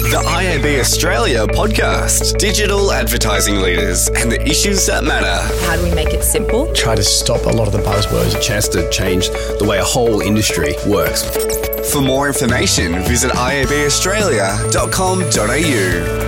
The IAB Australia podcast. Digital advertising leaders and the issues that matter. How do we make it simple? Try to stop a lot of the buzzwords. A chance to change the way a whole industry works. For more information, visit iabaustralia.com.au.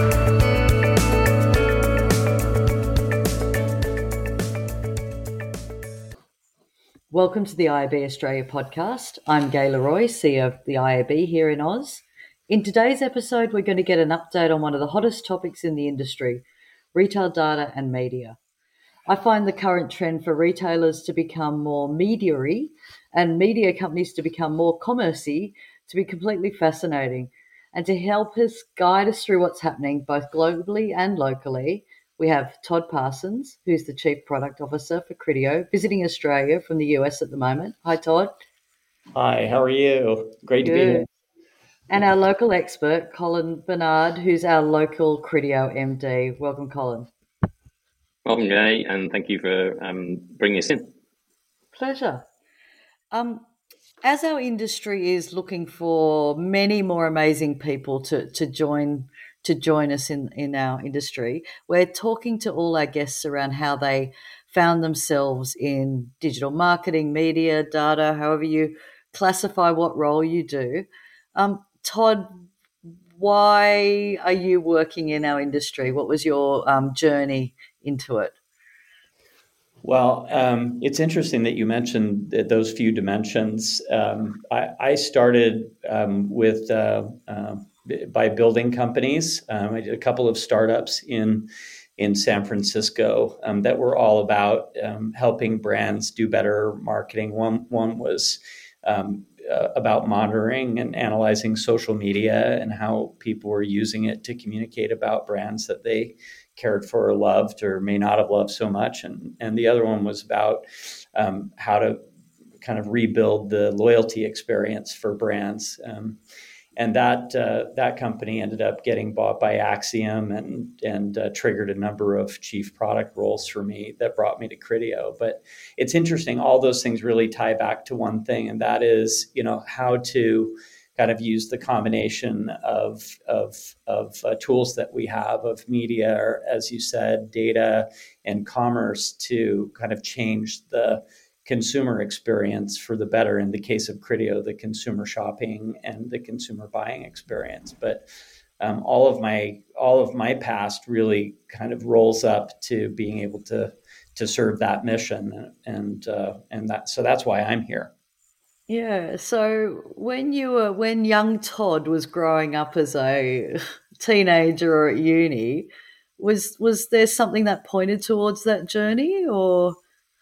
Welcome to the IAB Australia podcast. I'm Gay Leroy, CEO of the IAB here in Oz. In today's episode, we're going to get an update on one of the hottest topics in the industry, retail data and media. I find the current trend for retailers to become more media-y and media companies to become more commerce-y to be completely fascinating. And to help us guide us through what's happening both globally and locally, we have Todd Parsons, who's the Chief Product Officer for Criteo, visiting Australia from the US at the moment. Hi, Todd. Hi, how are you? Great to be here. And our local expert, Colin Bernard, who's our local Criteo MD. Welcome, Colin. Welcome, Gay, and thank you for bringing us in. Pleasure. As our industry is looking for many more amazing people to join us in our industry, we're talking to all our guests around how they found themselves in digital marketing, media, data, however you classify what role you do. Todd, why are you working in our industry? What was your journey into it? Well, it's interesting that you mentioned those few dimensions. I started by building companies. I did a couple of startups in San Francisco that were all about helping brands do better marketing. One was about monitoring and analyzing social media and how people were using it to communicate about brands that they cared for or loved or may not have loved so much. And the other one was about how to kind of rebuild the loyalty experience for brands. And that company ended up getting bought by Acxiom and triggered a number of chief product roles for me that brought me to Criteo. But it's interesting, all those things really tie back to one thing, and that is, how to kind of use the combination of tools that we have of media, or, as you said, data and commerce to kind of change the consumer experience for the better. In the case of Criteo, the consumer shopping and the consumer buying experience. But all of my past really kind of rolls up to being able to serve that mission, and that's why I'm here. Yeah. So when young Todd was growing up as a teenager or at uni, was there something that pointed towards that journey, or?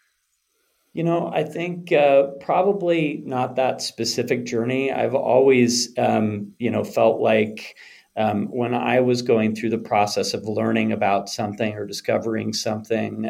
I think probably not that specific journey. I've always, felt like when I was going through the process of learning about something or discovering something,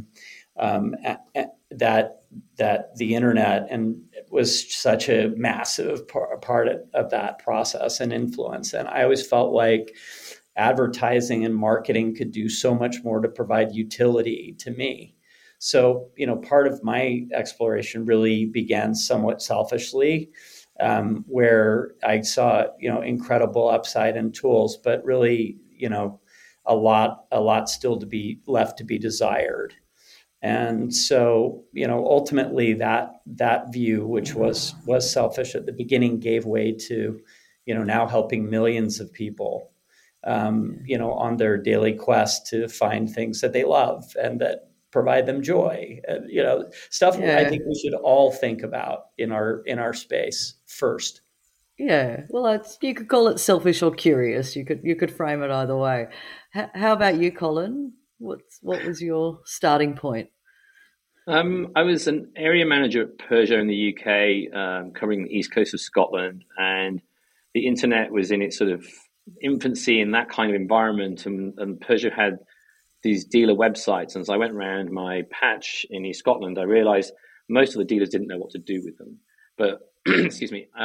that the internet was such a massive part of that process and influence. And I always felt like advertising and marketing could do so much more to provide utility to me. So, part of my exploration really began somewhat selfishly, where I saw, incredible upside in tools, but really, a lot still to be left to be desired. And so, ultimately that view, which was selfish at the beginning, gave way to, now helping millions of people, on their daily quest to find things that they love and that provide them joy, stuff. Yeah. I think we should all think about in our space first. Yeah, well, you could call it selfish or curious. You could frame it either way. How about you, Colin? What was your starting point? I was an area manager at Peugeot in the UK, covering the east coast of Scotland, and the internet was in its sort of infancy in that kind of environment, and Peugeot had these dealer websites. And as I went around my patch in East Scotland, I realized most of the dealers didn't know what to do with them. But excuse me,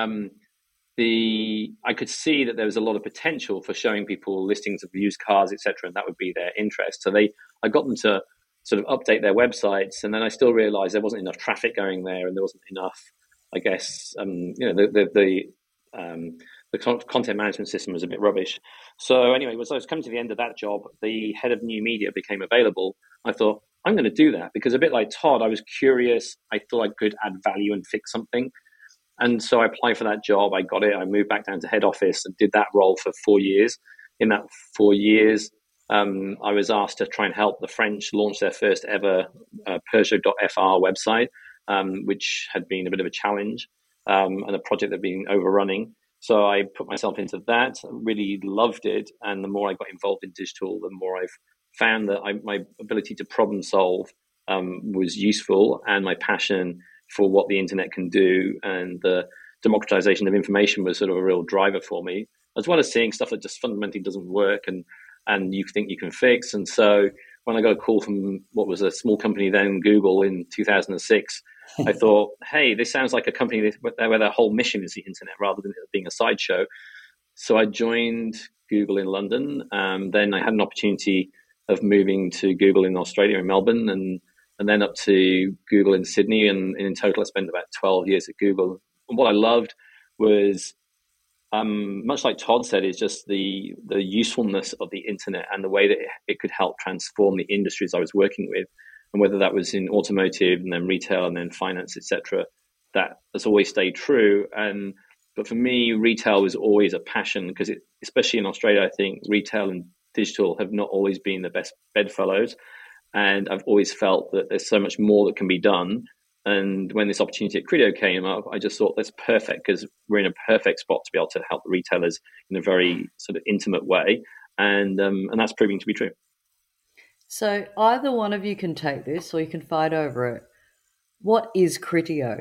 I could see that there was a lot of potential for showing people listings of used cars, etc., and that would be their interest. So I got them to sort of update their websites, and then I still realized there wasn't enough traffic going there, and there wasn't enough, I guess, the the content management system was a bit rubbish. So anyway, as I was coming to the end of that job, the head of new media became available. I thought, I'm going to do that, because a bit like Todd, I was curious. I thought I could add value and fix something. And so I applied for that job. I got it. I moved back down to head office and did that role for 4 years. In that 4 years, I was asked to try and help the French launch their first ever Peugeot.fr website, which had been a bit of a challenge and a project that had been overrunning. So I put myself into that, really loved it. And the more I got involved in digital, the more I've found that my ability to problem solve was useful, and my passion for what the internet can do and the democratization of information was sort of a real driver for me, as well as seeing stuff that just fundamentally doesn't work and you think you can fix. And so when I got a call from what was a small company then, Google, in 2006, I thought, hey, this sounds like a company where their whole mission is the internet rather than it being a sideshow. So I joined Google in London. Then I had an opportunity of moving to Google in Australia, in Melbourne, and then up to Google in Sydney. And in total, I spent about 12 years at Google. And what I loved was, much like Todd said, is just the usefulness of the internet and the way that it could help transform the industries I was working with. And whether that was in automotive and then retail and then finance, etc., that has always stayed true. But for me, retail was always a passion, because especially in Australia, I think retail and digital have not always been the best bedfellows. And I've always felt that there's so much more that can be done. And when this opportunity at Criteo came up, I just thought that's perfect, because we're in a perfect spot to be able to help the retailers in a very sort of intimate way. And that's proving to be true. So either one of you can take this or you can fight over it. What is Criteo?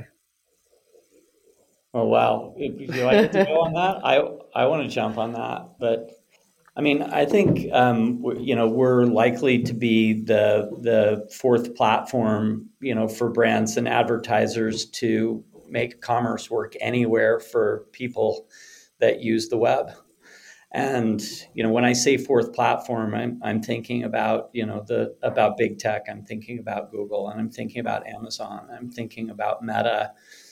Oh, wow. Do I get to go on that? I want to jump on that. But I mean, I think, we're likely to be the fourth platform, for brands and advertisers to make commerce work anywhere for people that use the web. And, when I say fourth platform, I'm thinking about, about big tech. I'm thinking about Google, and I'm thinking about Amazon. I'm thinking about Meta.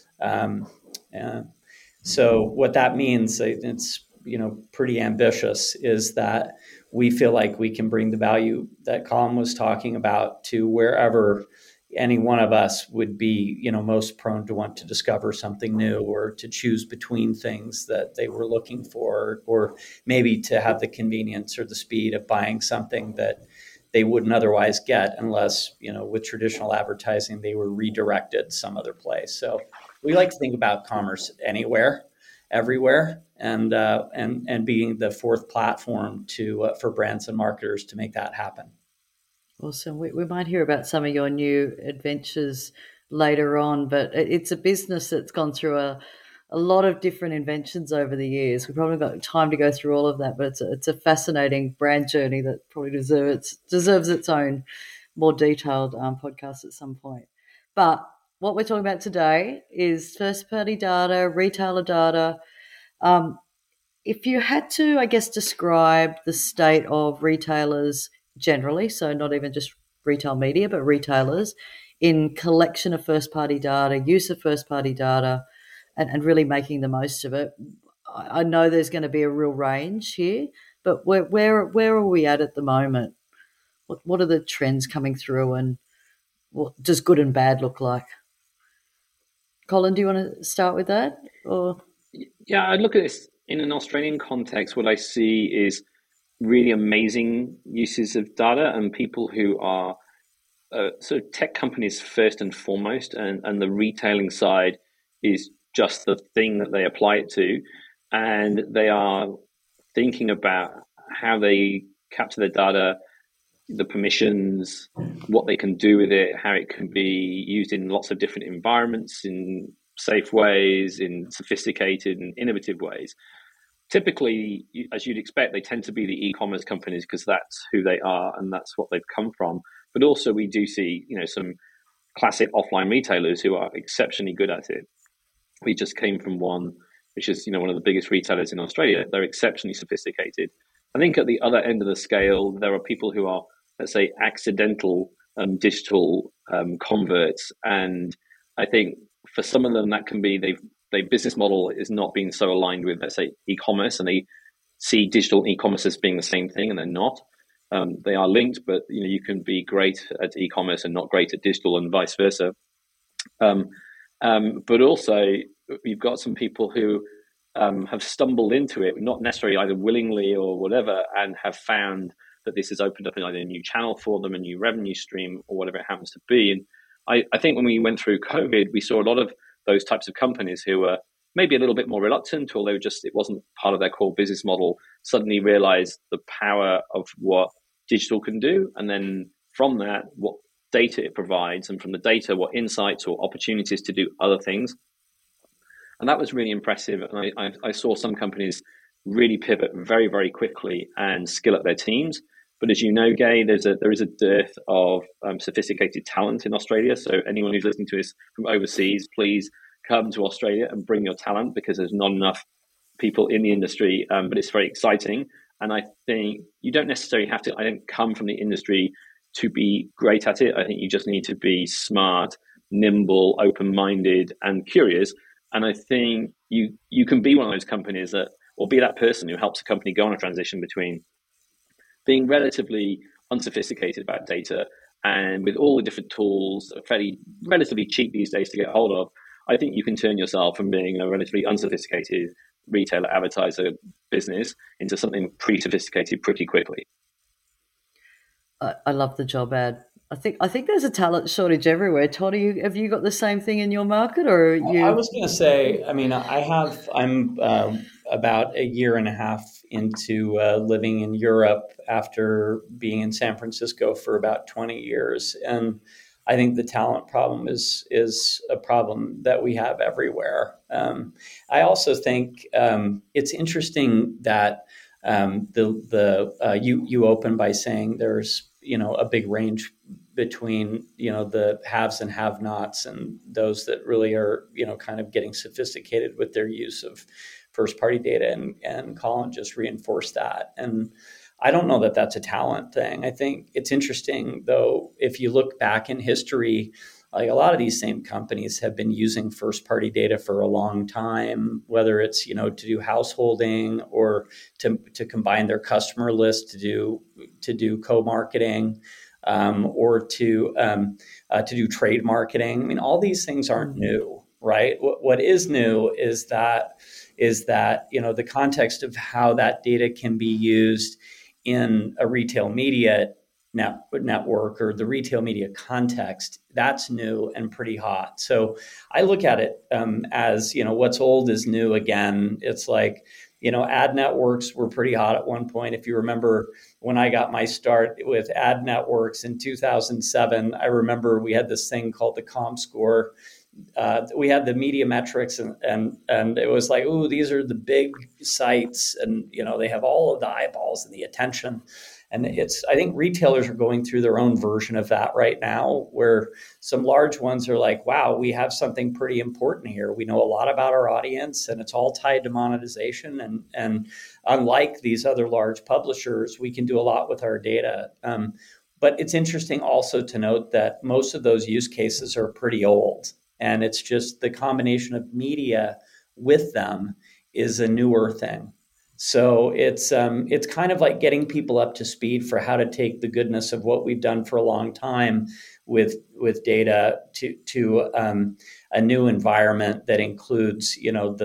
So what that means, it's, pretty ambitious, is that we feel like we can bring the value that Colin was talking about to wherever any one of us would be, most prone to want to discover something new, or to choose between things that they were looking for, or maybe to have the convenience or the speed of buying something that they wouldn't otherwise get unless, with traditional advertising, they were redirected some other place. So we like to think about commerce anywhere, everywhere, and being the fourth platform for brands and marketers to make that happen. Awesome. We might hear about some of your new adventures later on, but it's a business that's gone through a lot of different inventions over the years. We've probably got time to go through all of that, but it's a fascinating brand journey that probably deserves its own more detailed podcast at some point. But what we're talking about today is first-party data, retailer data. If you had to, I guess, describe the state of retailers generally, so not even just retail media, but retailers, in collection of first-party data, use of first-party data, and really making the most of it. I know there's going to be a real range here, but where are we at the moment? What are the trends coming through, and what does good and bad look like? Colin, do you want to start with that? Or yeah, I look at this in an Australian context. What I see is really amazing uses of data, and people who are sort of tech companies first and foremost, and the retailing side is just the thing that they apply it to, and they are thinking about how they capture the data, the permissions, what they can do with it, how it can be used in lots of different environments, in safe ways, in sophisticated and innovative ways. Typically, as you'd expect, they tend to be the e-commerce companies, because that's who they are and that's what they've come from. But also we do see, some classic offline retailers who are exceptionally good at it. We just came from one, which is, one of the biggest retailers in Australia. They're exceptionally sophisticated. I think at the other end of the scale, there are people who are, let's say, accidental digital converts. And I think for some of them, that can be they've their business model is not being so aligned with, let's say, e-commerce, and they see digital and e-commerce as being the same thing, and they're not. They are linked, but you can be great at e-commerce and not great at digital, and vice versa. But also, you've got some people who have stumbled into it, not necessarily either willingly or whatever, and have found that this has opened up either a new channel for them, a new revenue stream, or whatever it happens to be. And I think when we went through COVID, we saw a lot of those types of companies who were maybe a little bit more reluctant, although just it wasn't part of their core business model, suddenly realized the power of what digital can do. And then from that, what data it provides, and from the data, what insights or opportunities to do other things. And that was really impressive. And I saw some companies really pivot very, very quickly and skill up their teams. But as you know, Gay, there is a dearth of sophisticated talent in Australia. So anyone who's listening to this from overseas, please come to Australia and bring your talent, because there's not enough people in the industry. But it's very exciting. And I think you don't necessarily have to, I don't come from the industry to be great at it. I think you just need to be smart, nimble, open-minded, and curious. And I think you can be one of those companies that, or be that person who helps a company go on a transition between being relatively unsophisticated about data and with all the different tools that are relatively cheap these days to get hold of. I think you can turn yourself from being a relatively unsophisticated retailer, advertiser business into something pretty sophisticated pretty quickly. I love the job ad. I think there's a talent shortage everywhere. Todd, have you got the same thing in your market, or are you? I was going to say, I mean, I'm about a year and a half into living in Europe after being in San Francisco for about 20 years. And I think the talent problem is a problem that we have everywhere. I also think it's interesting that you open by saying there's a big range between the haves and have-nots and those that really are kind of getting sophisticated with their use of first-party data, and Colin just reinforced that. And I don't know that that's a talent thing. I think it's interesting, though, if you look back in history, like a lot of these same companies have been using first-party data for a long time, whether it's to do householding or to combine their customer list to do co-marketing, or to do trade marketing. I mean, all these things aren't new, right? What is new is that the context of how that data can be used in a retail media network or the retail media context, that's new and pretty hot. So I look at it as, what's old is new again. It's like, ad networks were pretty hot at one point. If you remember when I got my start with ad networks in 2007, I remember we had this thing called the ComScore. We had the media metrics and it was like, ooh, these are the big sites and, they have all of the eyeballs and the attention. And I think retailers are going through their own version of that right now, where some large ones are like, wow, we have something pretty important here. We know a lot about our audience and it's all tied to monetization. And unlike these other large publishers, we can do a lot with our data. But it's interesting also to note that most of those use cases are pretty old. And it's just the combination of media with them is a newer thing. So it's kind of like getting people up to speed for how to take the goodness of what we've done for a long time with data to a new environment that includes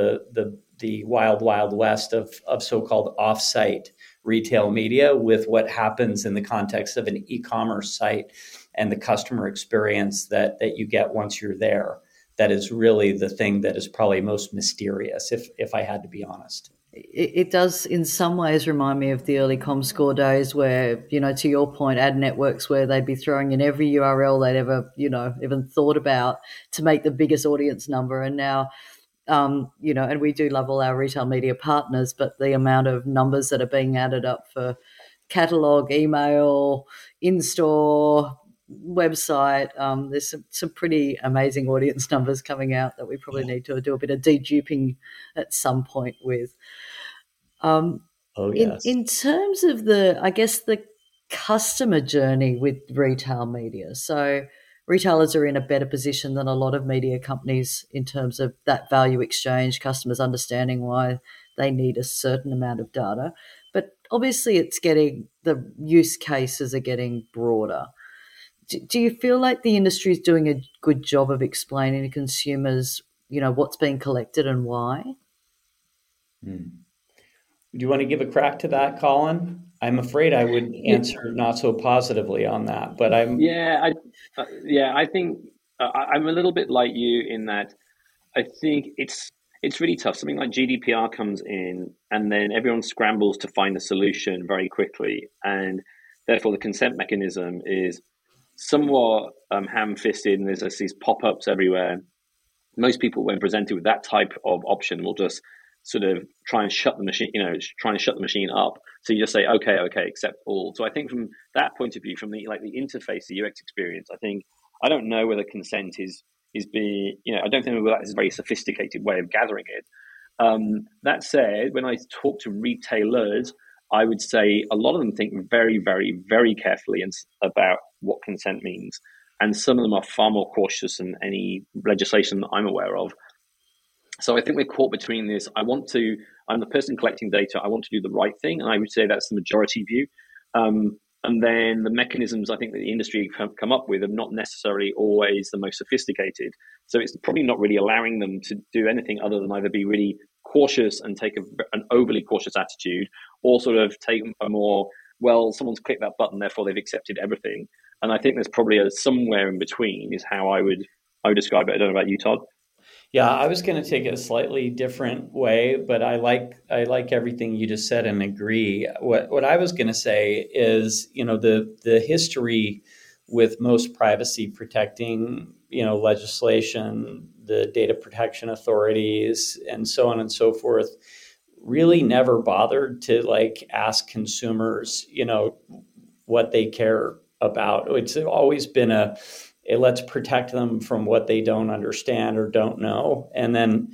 the wild west of so-called off-site retail media with what happens in the context of an e-commerce site and the customer experience that you get once you're there. That is really the thing that is probably most mysterious, if I had to be honest. It does in some ways remind me of the early ComScore days where, to your point, ad networks where they'd be throwing in every URL they'd ever, even thought about to make the biggest audience number. And now, and we do love all our retail media partners, but the amount of numbers that are being added up for catalog, email, in-store, website, there's some pretty amazing audience numbers coming out that we probably need to do a bit of deduping at some point with. Yes. In terms of the customer journey with retail media. So retailers are in a better position than a lot of media companies in terms of that value exchange, customers understanding why they need a certain amount of data. But obviously the use cases are getting broader. Do you feel like the industry is doing a good job of explaining to consumers, what's being collected and why? Do you want to give a crack to that, Colin? I'm afraid I would answer not so positively on that, but I think I'm a little bit like you in that I think it's really tough. Something like GDPR comes in, and then everyone scrambles to find a solution very quickly, and therefore the consent mechanism is somewhat ham-fisted, and there's these pop-ups everywhere. Most people, when presented with that type of option, will just sort of try and shut the machine up. So you just say, okay, accept all. So I think from that point of view, from the interface, the UX experience, I don't know whether consent is being, I don't think that is a very sophisticated way of gathering it. That said, when I talk to retailers, I would say a lot of them think very, very, very carefully about what consent means. And some of them are far more cautious than any legislation that I'm aware of. So I think we're caught between this. I'm the person collecting data. I want to do the right thing. And I would say that's the majority view. And then the mechanisms I think that the industry have come up with are not necessarily always the most sophisticated. So it's probably not really allowing them to do anything other than either be really cautious and take an overly cautious attitude, or sort of take a more, well, someone's clicked that button, therefore they've accepted everything. And I think there's probably somewhere in between is how I would describe it. I don't know about you, Todd. Yeah, I was going to take it a slightly different way, but I like everything you just said and agree. What I was going to say is, the history with most privacy protecting, legislation, the data protection authorities, and so on and so forth, really never bothered to ask consumers, what they care about. It's always been let's protect them from what they don't understand or don't know. And then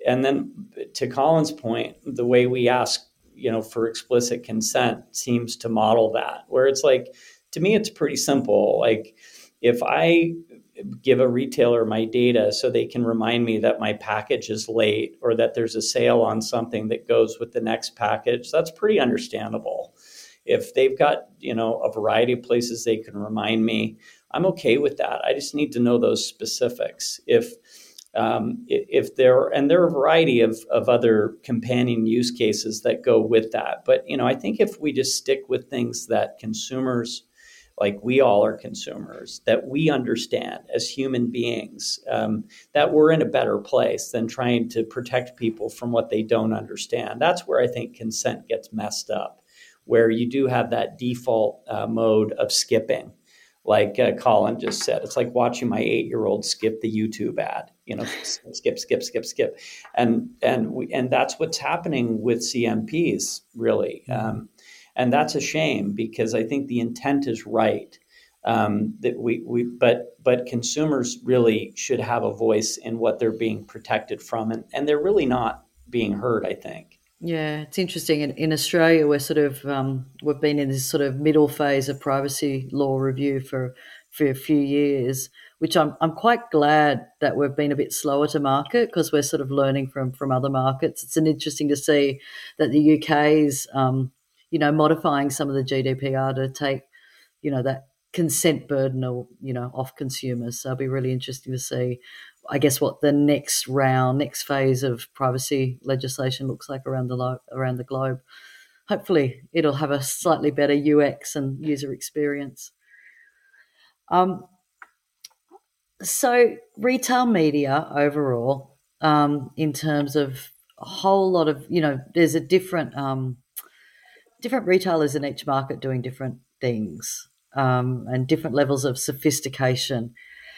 to Colin's point, the way we ask, for explicit consent seems to model that, where it's to me, it's pretty simple. If I give a retailer my data so they can remind me that my package is late or that there's a sale on something that goes with the next package, that's pretty understandable. If they've got, a variety of places they can remind me, I'm okay with that. I just need to know those specifics. If there are a variety of other companion use cases that go with that. But, I think if we just stick with things that consumers, we all are consumers, that we understand as human beings, that we're in a better place than trying to protect people from what they don't understand. That's where I think consent gets messed up, where you do have that default mode of skipping. Like Colin just said, it's like watching my 8-year-old skip the YouTube ad, skip. And that's what's happening with CMPs, really. And that's a shame, because I think the intent is right. But consumers really should have a voice in what they're being protected from. And they're really not being heard, I think. Yeah, it's interesting. In Australia, we're we've been in this sort of middle phase of privacy law review for a few years, which I'm quite glad that we've been a bit slower to market, because we're sort of learning from other markets. It's interesting to see that the UK's, modifying some of the GDPR to take, that consent burden, off consumers. So it'll be really interesting to see, I guess, what the next phase of privacy legislation looks like around the globe. Hopefully, it'll have a slightly better UX and user experience. So retail media overall, in terms of a whole lot of, there's a different retailers in each market doing different things, and different levels of sophistication.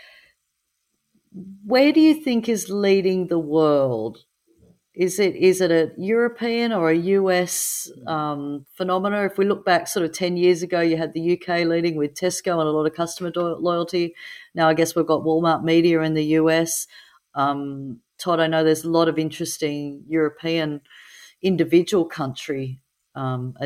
Where do you think is leading the world? Is it a European or a US phenomena? If we look back sort of 10 years ago, you had the UK leading with Tesco and a lot of customer loyalty. Now I guess we've got Walmart Media in the US. Todd, I know there's a lot of interesting European individual country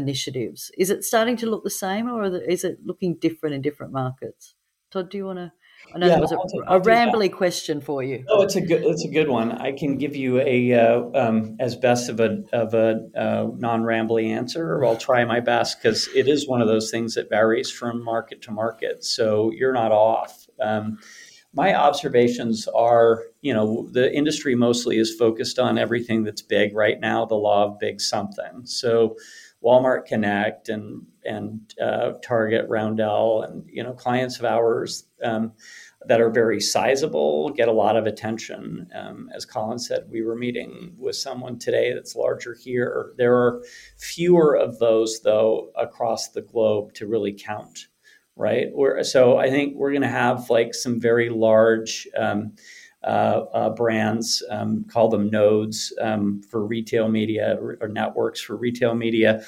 initiatives. Is it starting to look the same, or is it looking different in different markets? Todd, do you want to I know that was a rambly question for you. Oh, it's a good one. I can give you as best of a non-rambly answer, or I'll try my best, because it is one of those things that varies from market to market. So you're not off. My observations are, the industry mostly is focused on everything that's big right now, the law of big something. So Walmart Connect and Target, Roundel, and clients of ours that are very sizable get a lot of attention. As Colin said, we were meeting with someone today that's larger here. There are fewer of those, though, across the globe to really count. Right. So I think we're going to have like some very large brands, call them nodes for retail media, or networks for retail media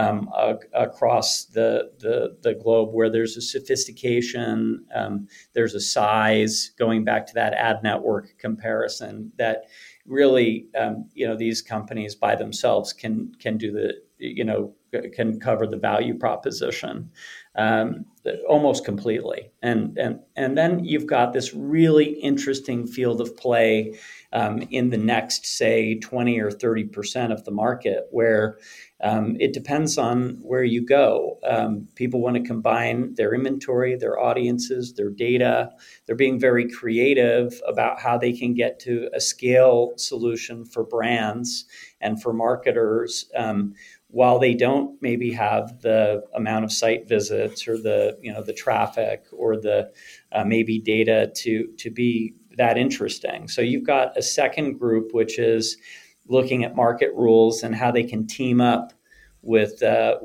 across the globe, where there's a sophistication, there's a size, going back to that ad network comparison, that really, these companies by themselves can do can cover the value proposition almost completely. And then you've got this really interesting field of play in the next, say, 20 or 30% of the market, where it depends on where you go. People want to combine their inventory, their audiences, their data. They're being very creative about how they can get to a scale solution for brands and for marketers, while they don't maybe have the amount of site visits or the traffic or the maybe data to be that interesting. So you've got a second group, which is looking at market rules and how they can team up with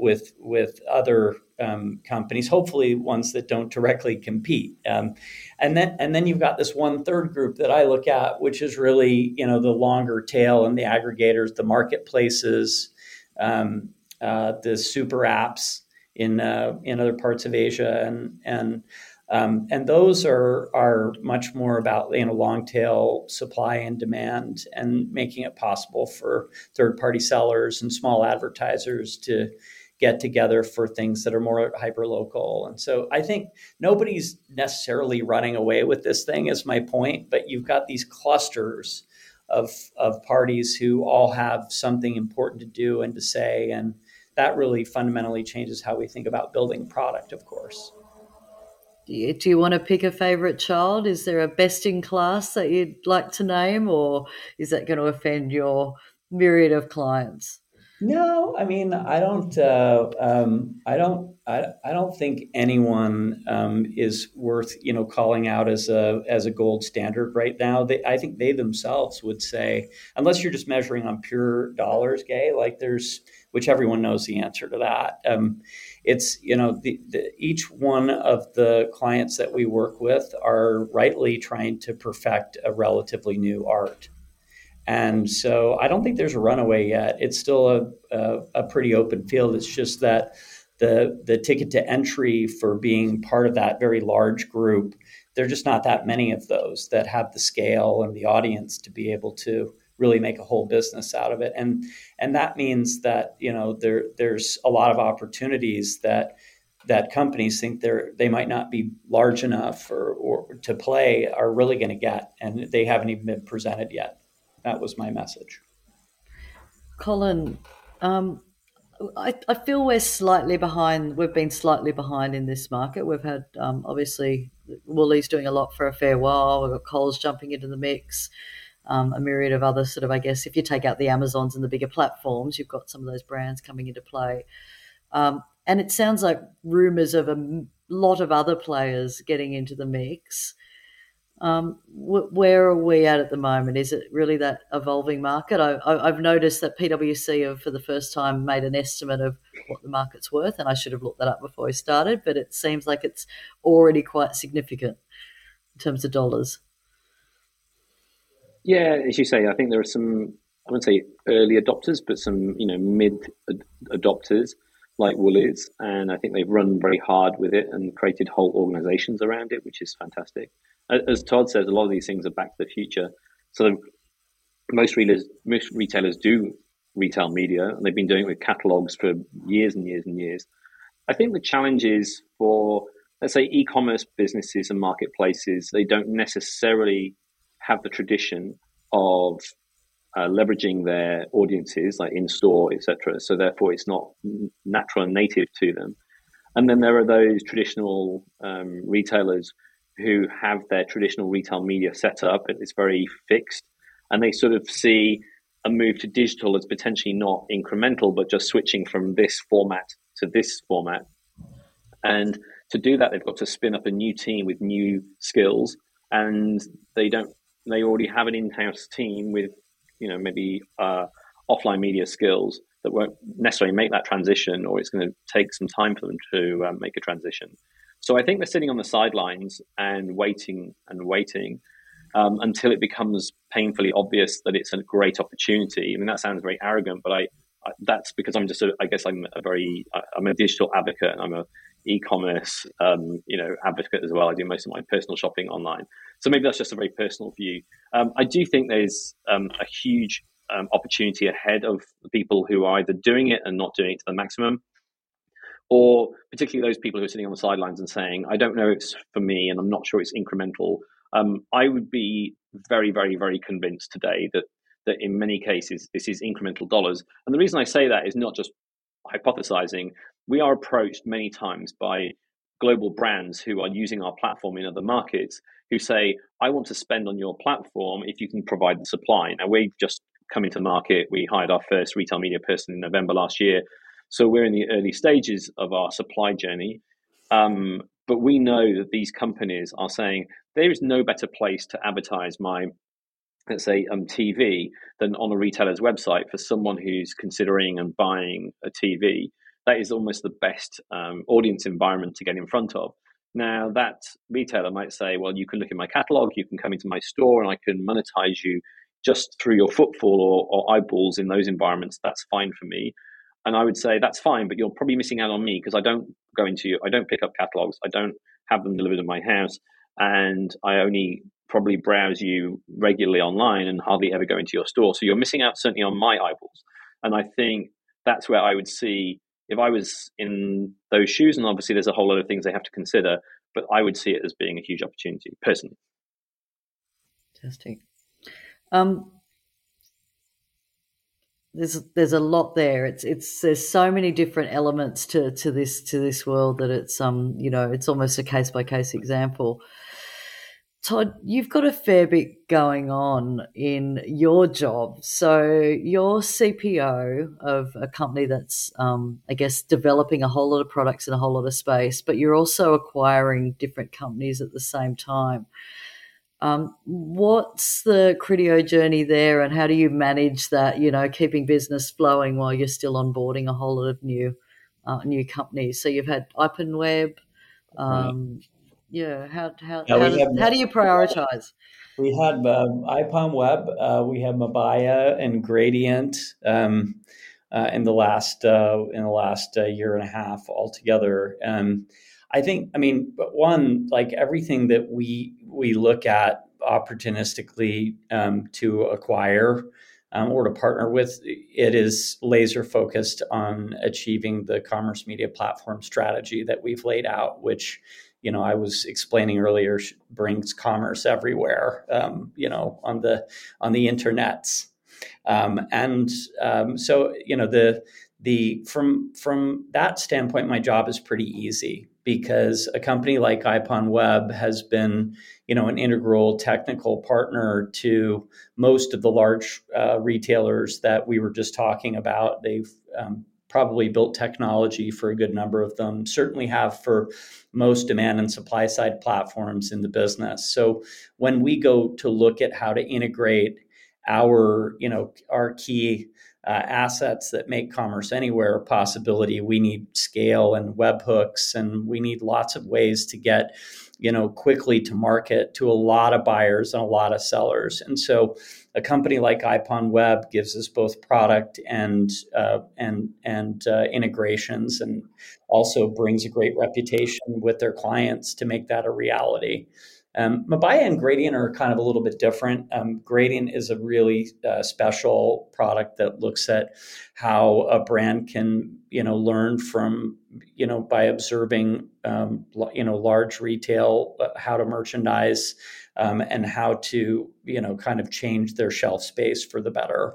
other companies, hopefully ones that don't directly compete. And then you've got this one third group that I look at, which is really the longer tail and the aggregators, the marketplaces, the super apps in other parts of Asia, and those are much more about long tail supply and demand, and making it possible for third party sellers and small advertisers to get together for things that are more hyper local. And so I think nobody's necessarily running away with this thing, is my point, but you've got these clusters of parties who all have something important to do and to say, and that really fundamentally changes how we think about building product, of course. Do you want to pick a favorite child? Is there a best in class that you'd like to name, or is that going to offend your myriad of clients? No, I mean, I don't think anyone is worth calling out as a gold standard right now. I think they themselves would say, unless you're just measuring on pure dollars, Gay, which everyone knows the answer to that. It's each one of the clients that we work with are rightly trying to perfect a relatively new art. And so I don't think there's a runaway yet. It's still a pretty open field. It's just that the ticket to entry for being part of that very large group, there are just not that many of those that have the scale and the audience to be able to really make a whole business out of it. And that means that there's a lot of opportunities that companies think they might not be large enough or to play are really going to get, and they haven't even been presented yet. That was my message. Colin, I feel we're slightly behind. We've been slightly behind in this market. We've had, obviously, Woolies doing a lot for a fair while. We've got Coles jumping into the mix, a myriad of other sort of, I guess, if you take out the Amazons and the bigger platforms, you've got some of those brands coming into play. And it sounds like rumours of a lot of other players getting into the mix. Where are we at the moment? Is it really that evolving market? I've noticed that PwC have for the first time made an estimate of what the market's worth, and I should have looked that up before we started, but it seems like it's already quite significant in terms of dollars. Yeah, as you say, I think there are some, I wouldn't say early adopters, but some mid adopters like Woolies, and I think they've run very hard with it and created whole organizations around it, which is fantastic. As Todd says, a lot of these things are back to the future. So most retailers do retail media, and they've been doing it with catalogs for years and years and years. I think the challenge is for let's say e-commerce businesses and marketplaces, they don't necessarily have the tradition of leveraging their audiences like in store, etc. So therefore, it's not natural and native to them. And then there are those traditional retailers who have their traditional retail media set up, and it's very fixed, and they sort of see a move to digital as potentially not incremental, but just switching from this format to this format. And to do that, they've got to spin up a new team with new skills, and they already have an in-house team with, maybe offline media skills that won't necessarily make that transition, or it's going to take some time for them to make a transition. So I think they're sitting on the sidelines and waiting until it becomes painfully obvious that it's a great opportunity. I mean, that sounds very arrogant, but that's because I'm just, I'm a digital advocate, and I'm a e-commerce, advocate as well. I do most of my personal shopping online. So maybe that's just a very personal view. I do think there's a huge opportunity ahead of the people who are either doing it and not doing it to the maximum, or particularly those people who are sitting on the sidelines and saying, I don't know if it's for me, and I'm not sure it's incremental. I would be very, very, very convinced today that in many cases, this is incremental dollars. And the reason I say that is not just hypothesizing. We are approached many times by global brands who are using our platform in other markets who say, I want to spend on your platform if you can provide the supply. Now, we've just come into the market. We hired our first retail media person in November last year. So we're in the early stages of our supply journey. But we know that these companies are saying there is no better place to advertise my, let's say, TV than on a retailer's website for someone who's considering and buying a TV. That is almost the best audience environment to get in front of. Now, that retailer might say, well, you can look at my catalog, you can come into my store, and I can monetize you just through your footfall or eyeballs in those environments. That's fine for me. And I would say that's fine, but you're probably missing out on me because I don't pick up catalogs. I don't have them delivered to my house. And I only probably browse you regularly online and hardly ever go into your store. So you're missing out certainly on my eyeballs. And I think that's where I would see, if I was in those shoes, and obviously there's a whole lot of things they have to consider, but I would see it as being a huge opportunity personally. Fantastic. There's a lot there. There's so many different elements to this world that it's it's almost a case by case example. Todd, you've got a fair bit going on in your job. So you're CPO of a company that's, developing a whole lot of products in a whole lot of space, but you're also acquiring different companies at the same time. What's the Criteo journey there, and how do you manage that, keeping business flowing while you're still onboarding a whole lot of new companies? So you've had IPONWEB. How do you prioritize? We had IPONWEB, we have Mabaya and Gradient in the last year and a half altogether. One, like everything that we look at opportunistically to acquire or to partner with, it is laser focused on achieving the commerce media platform strategy that we've laid out, which, I was explaining earlier, brings commerce everywhere, on the internets. From that standpoint, my job is pretty easy because a company like IPONWEB has been, an integral technical partner to most of the large retailers that we were just talking about. They've probably built technology for a good number of them, certainly have for most demand and supply side platforms in the business. So when we go to look at how to integrate our key assets that make commerce anywhere a possibility, we need scale and webhooks, and we need lots of ways to get, quickly to market to a lot of buyers and a lot of sellers. And so a company like IPONWEB gives us both product and integrations, and also brings a great reputation with their clients to make that a reality. Mabaya and Gradient are kind of a little bit different. Gradient is a really special product that looks at how a brand can, learned from, by observing, large retail, how to merchandise, and how to, kind of change their shelf space for the better.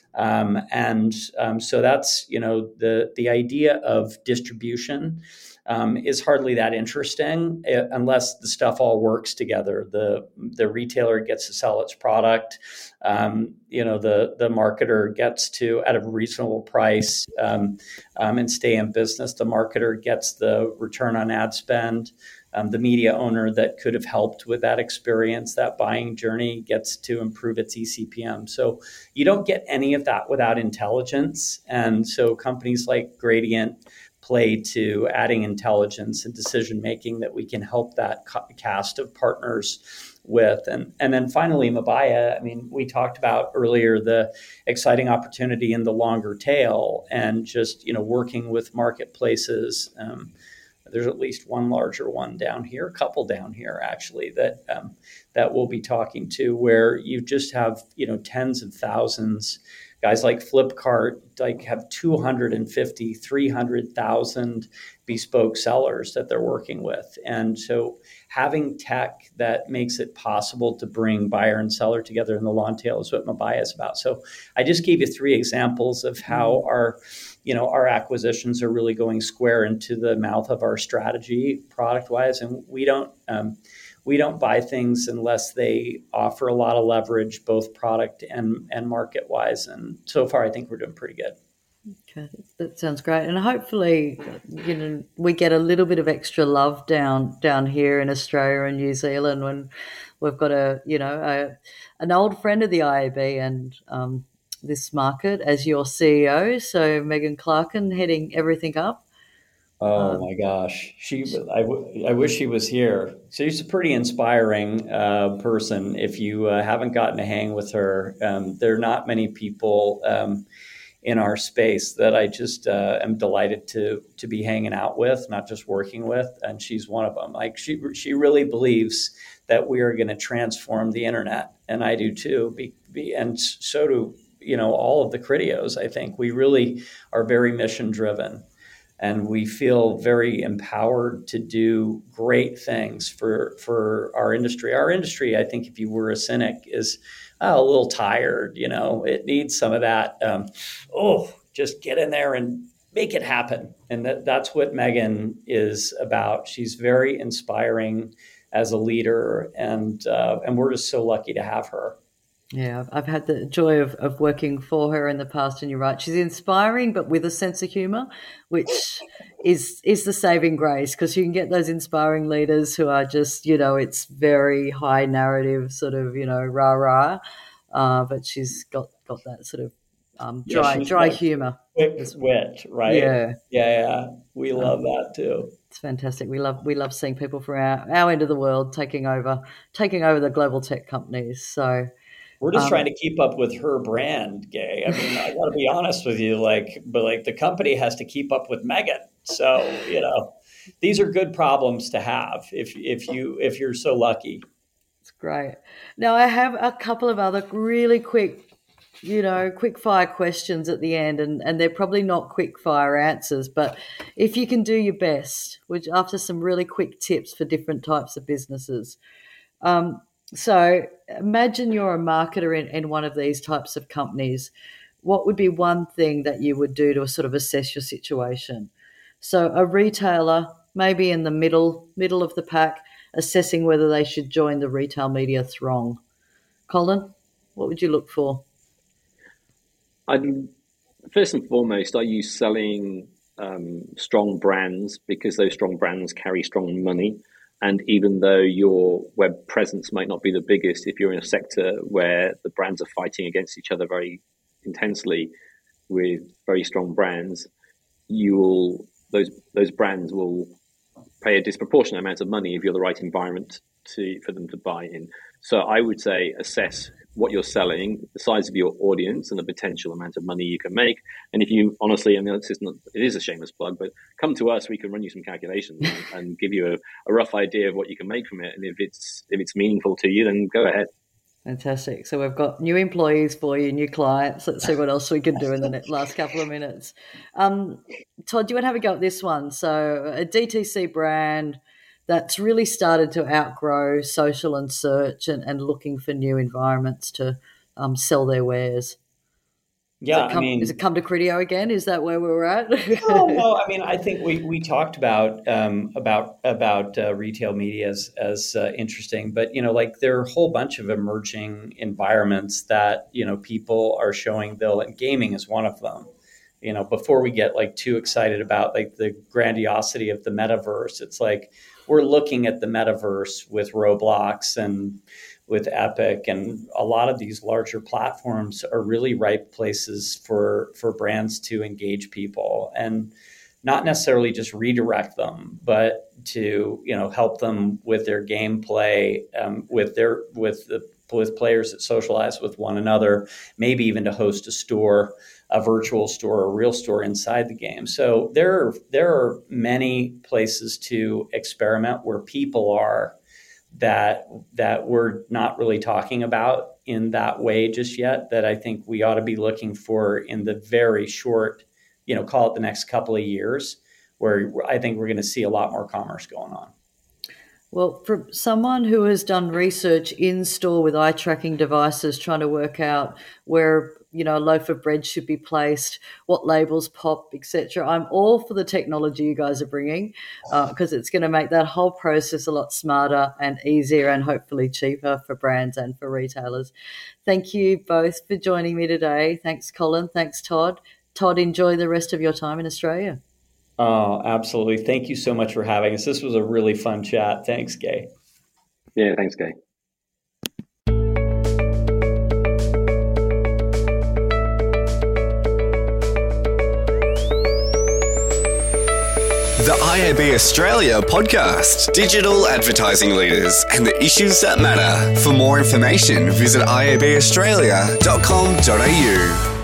So that's, the idea of distribution is hardly that interesting unless the stuff all works together. The retailer gets to sell its product. The marketer gets to, at a reasonable price, and stay in business. The marketer gets the return on ad spend. The media owner that could have helped with that experience, that buying journey, gets to improve its eCPM. So you don't get any of that without intelligence. And so companies like Gradient play to adding intelligence and decision-making that we can help that cast of partners with. And then finally, Mabaya, we talked about earlier the exciting opportunity in the longer tail and just, working with marketplaces. There's at least one larger one down here, a couple down here actually, that we'll be talking to, where you just have, tens of thousands. Guys like Flipkart have 250, 300,000 bespoke sellers that they're working with. And so having tech that makes it possible to bring buyer and seller together in the long tail is what Mabaya is about. So I just gave you 3 examples of how our acquisitions are really going square into the mouth of our strategy product-wise. And we don't buy things unless they offer a lot of leverage, both product and market-wise. And so far, I think we're doing pretty good. Okay, that sounds great. And hopefully, we get a little bit of extra love down here in Australia and New Zealand when we've got an old friend of the IAB and this market as your CEO. So Megan Clarkin heading everything up. Oh my gosh, I wish she was here. She's a pretty inspiring person. If you haven't gotten to hang with her, there are not many people in our space that I just am delighted to be hanging out with, not just working with. And she's one of them. Like she really believes that we are going to transform the internet, and I do too. And so do all of the Criteos. I think we really are very mission driven. And we feel very empowered to do great things for our industry. Our industry, I think, if you were a cynic, is a little tired. It needs some of that. Just get in there and make it happen. And that's what Megan is about. She's very inspiring as a leader, and we're just so lucky to have her. Yeah, I've had the joy of working for her in the past, and you're right. She's inspiring, but with a sense of humour, which is the saving grace, because you can get those inspiring leaders who are just, it's very high narrative, sort of, rah-rah, but she's got that sort of dry humour. Quick wit, right? Yeah. We love that too. It's fantastic. We love seeing people from our end of the world taking over the global tech companies. So we're just trying to keep up with her brand, Gay. I got to be honest with you, but the company has to keep up with Megan. So, these are good problems to have if you're so lucky. It's great. Now I have a couple of other really quick fire questions at the end, and they're probably not quick fire answers, but if you can do your best, which after some really quick tips for different types of businesses. So imagine you're a marketer in one of these types of companies. What would be one thing that you would do to sort of assess your situation? So a retailer, maybe in the middle of the pack, assessing whether they should join the retail media throng. Colin, what would you look for? First and foremost, are you selling strong brands, because those strong brands carry strong money? And even though your web presence might not be the biggest, if you're in a sector where the brands are fighting against each other very intensely with very strong brands, those brands will pay a disproportionate amount of money if you're the right environment for them to buy in. So I would say assess what you're selling, the size of your audience, and the potential amount of money you can make. And if you honestly, it is a shameless plug, but come to us, we can run you some calculations and give you a rough idea of what you can make from it. And if it's meaningful to you, then go ahead. Fantastic. So we've got new employees for you, new clients. Let's see what else we can do in the last couple of minutes. Todd, do you want to have a go at this one? So a DTC brand that's really started to outgrow social and search and looking for new environments to sell their wares. Yeah, Is it come to Criteo again? Is that where we were at? No. I mean, I think we talked about retail media as interesting, but like there are a whole bunch of emerging environments that people are showing Bill, and gaming is one of them. Before we get like too excited about like the grandiosity of the metaverse, it's like we're looking at the metaverse with Roblox and with Epic, and a lot of these larger platforms are really ripe places for brands to engage people and not necessarily just redirect them, but to help them with their gameplay, with players that socialize with one another, maybe even to host a virtual store, a real store inside the game. So there are many places to experiment where people are that we're not really talking about in that way just yet, that I think we ought to be looking for in the very short, call it the next couple of years, where I think we're going to see a lot more commerce going on. Well, for someone who has done research in store with eye tracking devices, trying to work out where a loaf of bread should be placed, what labels pop, etc., I'm all for the technology you guys are bringing, because it's going to make that whole process a lot smarter and easier and hopefully cheaper for brands and for retailers. Thank you both for joining me today. Thanks, Colin. Thanks, Todd. Todd, enjoy the rest of your time in Australia. Oh, absolutely. Thank you so much for having us. This was a really fun chat. Thanks, Gay. Yeah, thanks, Gay. The IAB Australia podcast, digital advertising leaders and the issues that matter. For more information, visit iabaustralia.com.au.